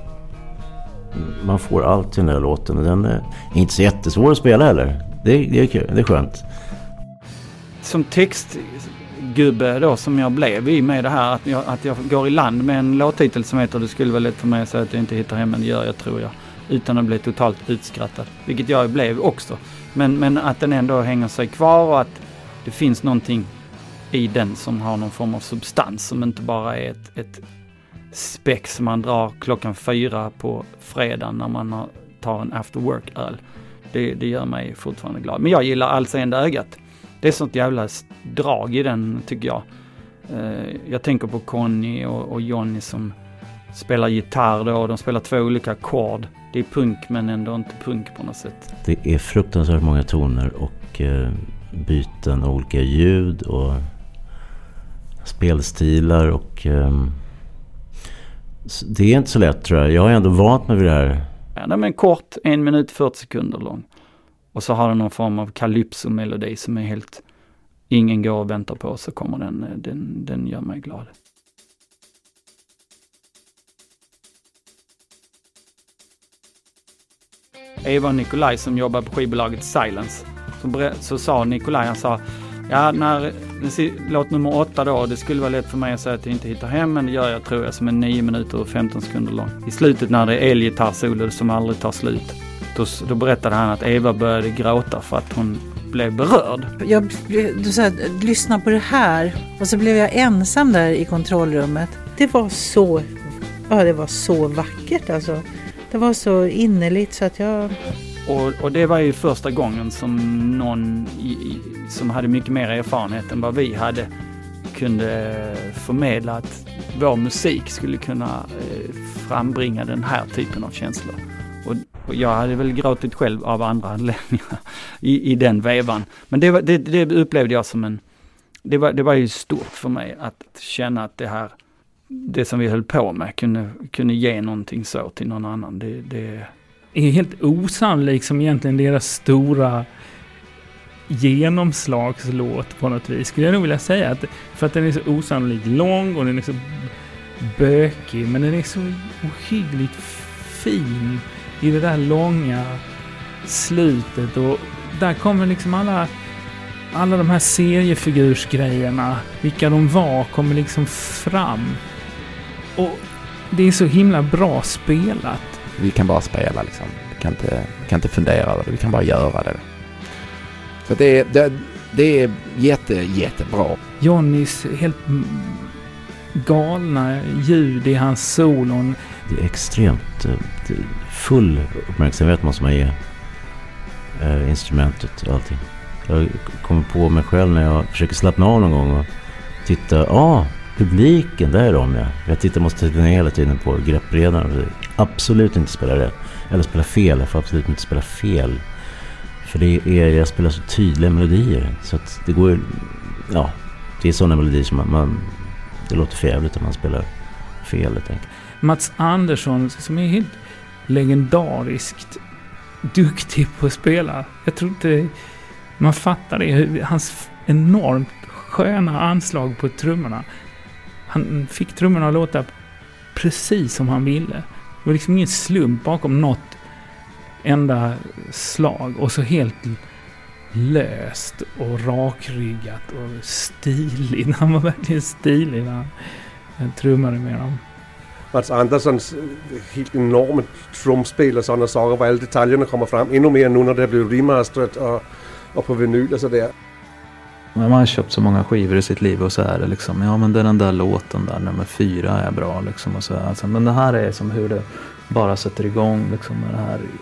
man får allt i den där låten och den är inte så jättesvår att spela heller. Det, det är kul, det är skönt. Som textgubbe då som jag blev i med det här att jag, att jag går i land med en låttitel som heter Det skulle vara lätt för mig att säga att jag inte hittar hem, men det gör jag tror jag, utan att bli totalt utskrattad, vilket jag blev också, men, men att den ändå hänger sig kvar och att det finns någonting i den som har någon form av substans som inte bara är ett, ett spex som man drar klockan fyra på fredagen när man har, tar en after work-öl. Det, det gör mig fortfarande glad. Men jag gillar Allseende ögat. Det är sånt jävla drag i den tycker jag. Eh, jag tänker på Conny och, och Johnny som spelar gitarr då, och de spelar två olika ackord. Det är punk men ändå inte punk på något sätt. Det är fruktansvärt många toner och eh, byten och olika ljud och spelstilar och eh, det är inte så lätt tror jag. Jag har ändå vant mig vid det här. Ja, den är kort, en minut fyrtio sekunder lång. Och så har den någon form av calypso-melodi som är helt, ingen går och väntar på, så kommer den, den, den gör mig glad. Eva och Nikolaj som jobbar på skivbolaget Silence, så, så sa Nikolaj, han sa ja, när låt nummer åtta då, det skulle vara lätt för mig att säga att jag inte hittar hem, men det gör jag tror jag, som är nio minuter och femton sekunder lång. I slutet när det är elgitarrsolo som aldrig tar slut, då, då berättade han att Eva började gråta för att hon blev berörd. Jag, du sa, lyssna på det här, och så blev jag ensam där i kontrollrummet. Det var så, ja det var så vackert alltså. Det var så innerligt så att jag... Och, och det var ju första gången som någon i, i, som hade mycket mer erfarenhet än vad vi hade kunde förmedla att vår musik skulle kunna eh, frambringa den här typen av känslor. Och, och jag hade väl gråtit själv av andra anledningar i, i den vevan. Men det, var, det, det upplevde jag som en... Det var, det var ju stort för mig att känna att det här, det som vi höll på med kunde, kunde ge någonting så till någon annan. Det... det är helt osannolikt som egentligen deras stora genomslagslåt på något vis. Skulle jag nog vilja säga att för att den är så osannolikt lång och den är så bökig, men den är så ohyggligt fin i det där långa slutet, och där kommer liksom alla alla de här seriefigursgrejerna, vilka de var, kommer liksom fram, och det är så himla bra spelat. Vi kan bara spela liksom. Vi kan inte, vi kan inte fundera över det. Vi kan bara göra det. Så det är, det, det är jätte, jättebra. Johnnys helt galna ljud i hans solon. Det är extremt det är full uppmärksamhet måste man ge äh, instrumentet och allting. Jag kommer på mig själv när jag försöker slappna av någon gång och titta. Ja, ah, publiken, där är de ja. Jag tittar, måste titta ner hela tiden på greppbredaren. Absolut inte spela rätt. Eller spela fel. Jag får absolut inte spela fel. För det är, jag spelar så tydliga melodier. Så att det går, ja, det är sådana melodier som man, man det låter förjävligt om man spelar fel, jag tänker. Mats Andersson som är helt legendariskt duktig på att spela. Jag tror inte man fattar det. Hans enormt sköna anslag på trummorna. Han fick trummorna att låta precis som han ville. Det var liksom ingen slump bakom något enda slag. Och så helt löst och rakryggat och stilig. Han var verkligen stilig när han trummade med dem. Mats Anderssons helt enorma trumspel och sådana saker, var alla detaljerna kommer fram ännu mer nu när det blir remasterat och, och på vinyl och sådär. Man har köpt så många skivor i sitt liv och så är det liksom, ja men den där låten där, nummer fyra är bra liksom och så här. Alltså, men det här är som hur det bara sätter igång liksom med det här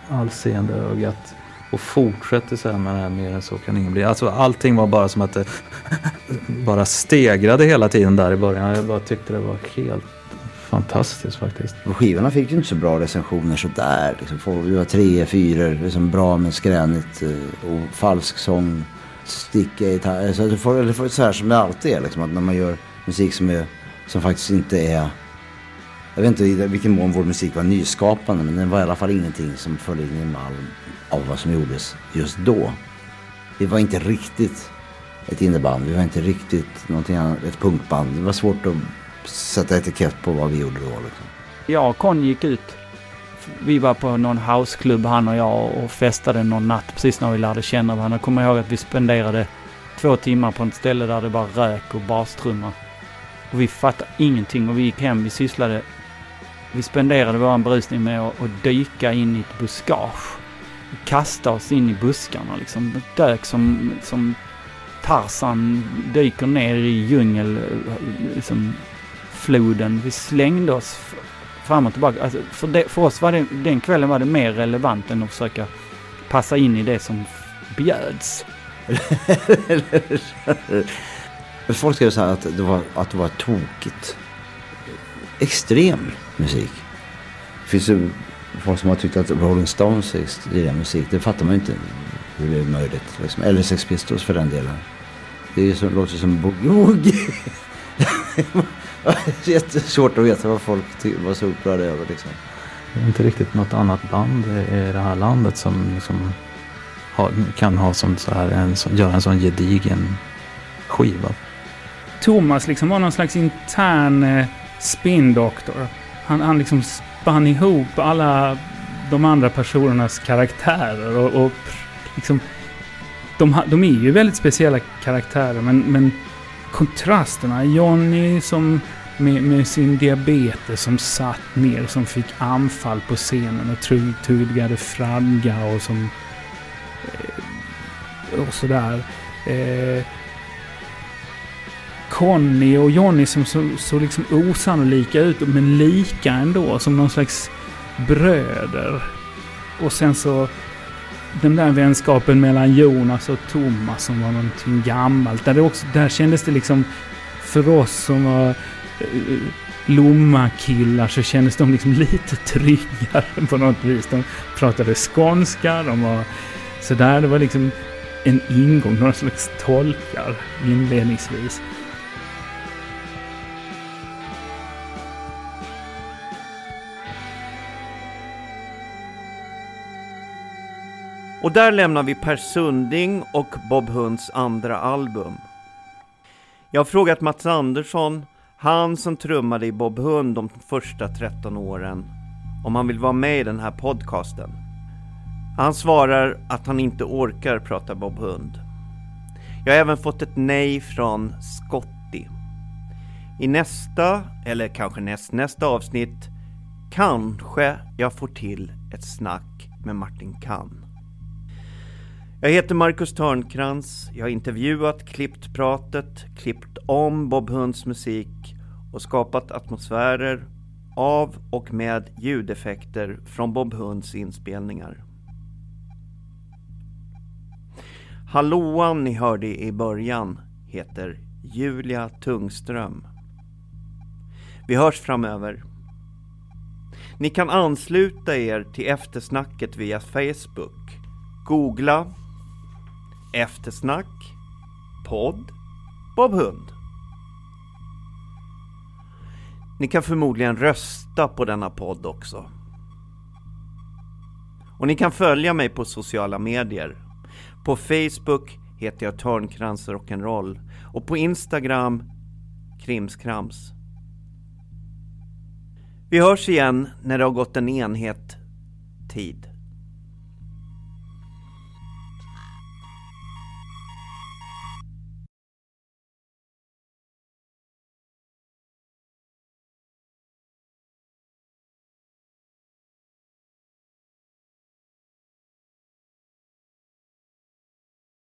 allseende ögat. Och fortsätter så här med det här, mer än så kan ingen bli. Alltså allting var bara som att det bara stegrade hela tiden där i början. Jag bara tyckte det var helt fantastiskt faktiskt. Och skivorna fick ju inte så bra recensioner så där. Liksom, det var tre, fyra, liksom bra men skränigt och falsk sång, sticka i gitarr. Så det får, det får så här som det alltid är. Liksom, att när man gör musik som, är, som faktiskt inte är... Jag vet inte i vilken mån vår musik var nyskapande, men den var i alla fall ingenting som följde in i malm av vad som gjordes just då. Det var inte riktigt ett inneband, vi var inte riktigt någonting annat, ett punkband. Det var svårt att sätta etikett på vad vi gjorde då. Liksom. Jag och Con gick ut. Vi var på någon houseklubb, han och jag, och festade någon natt precis när vi lärde känna varandra. Jag kommer ihåg att vi spenderade två timmar på ett ställe där det bara rök och bastrummor. Och vi fattade ingenting och vi gick hem, vi sysslade, vi spenderade vår berusning med att, att dyka in i ett buskage. Kasta oss in i buskarna liksom. Dök som, som Tarzan dyker ner i djungel, liksom floden. Vi slängde oss fram och tillbaka. Alltså för, det, för oss var det, den kvällen var det mer relevant än att försöka passa in i det som bjöds. Folk skrev så här att det var, att det var tokigt. Extrem musik. Det finns ju folk som har tyckt att Rolling Stones är extrem musik. Det fattar man inte hur det är möjligt. Liksom. Eller Sex Pistols för den delen. Det är ju så, låter som boogie. Det är jättesvårt att veta vad folk ty- var så upprörda över. Liksom. Det är inte riktigt något annat band i det här landet som liksom har, kan ha som så här en, som, göra en sån gedigen skiva. Thomas liksom var någon slags intern eh, spindoktor. Han, han liksom spann ihop alla de andra personernas karaktärer och, och liksom de, de är ju väldigt speciella karaktärer, men, men kontrasterna, Johnny som med, med sin diabetes som satt ner, som fick anfall på scenen och tuggade fradga och som eh, och sådär eh, Conny och Johnny som så, så liksom osannolika ut, men lika ändå, som någon slags bröder. Och sen så den där vänskapen mellan Jonas och Thomas som var någonting gammalt. Där, det också, där kändes det liksom för oss som var uh, Lomma-killar, så kändes de liksom lite tryggare på något vis. De pratade skånska, de var så där, det var liksom en ingång, några slags tolkar inledningsvis. Och där lämnar vi Per Sunding och Bob Hunds andra album. Jag har frågat Mats Andersson, han som trummade i Bob Hund de första tretton åren, om han vill vara med i den här podcasten. Han svarar att han inte orkar prata Bob Hund. Jag har även fått ett nej från Scotty. I nästa, eller kanske näst, nästa avsnitt, kanske jag får till ett snack med Martin Kann. Jag heter Marcus Törnkrans. Jag har intervjuat, klippt pratet, klippt om Bob Hunds musik och skapat atmosfärer av och med ljudeffekter från Bob Hunds inspelningar. Hallåan ni hörde i början heter Julia Tungström. Vi hörs framöver. Ni kan ansluta er till eftersnacket via Facebook. Googla Eftersnack podd Bob Hund. Ni kan förmodligen rösta på denna podd också. Och ni kan följa mig på sociala medier. På Facebook heter jag Törnkrans Rock'n'Roll och på Instagram Krimskrams. Vi hörs igen när det har gått en enhet tid.